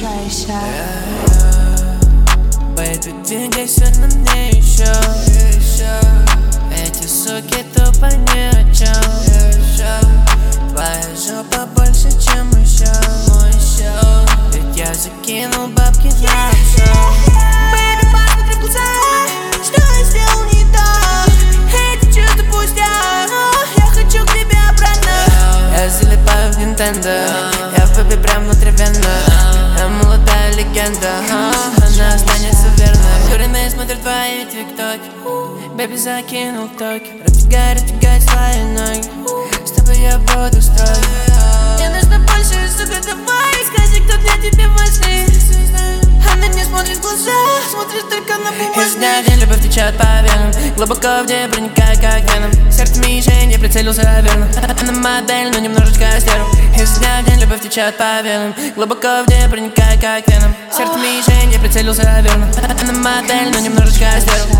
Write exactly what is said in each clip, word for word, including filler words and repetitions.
Решайся. Бэйби, двигайся на мне еще. Эти суки тупо ни о чем. Твоя жопа больше, чем еще. Ведь я закинул бабки на все. Бэйби, посмотри в глаза, что я сделал не так. Эти чувства пустяк, я хочу к тебе обратно. Я залипаю в Nintendo, я в бэби прям внутривенно. Я молодая легенда, она останется верной. Куриные смотрят твои тиктоки, бэби закинул токи. Раздвигай, раздвигай свои ноги, с тобой я буду строить. Мне нужно больше, сука, давай, скажи, кто для тебя важней. Она не смотрит в глаза, смотришь только на бумажные. Из дня в день любовь течет по венам, глубоко в день проникая как веном. Сердце мишень, прицелился верно. Она модель, но немножечко стерва. Из дня в день любовь течет по венам, глубоко в день проникая как веном. Сердце мишень, прицелился верно. Она модель, но немножечко стерва.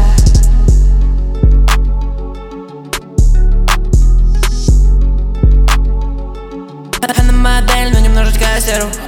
Она модель, но немножечко стерва.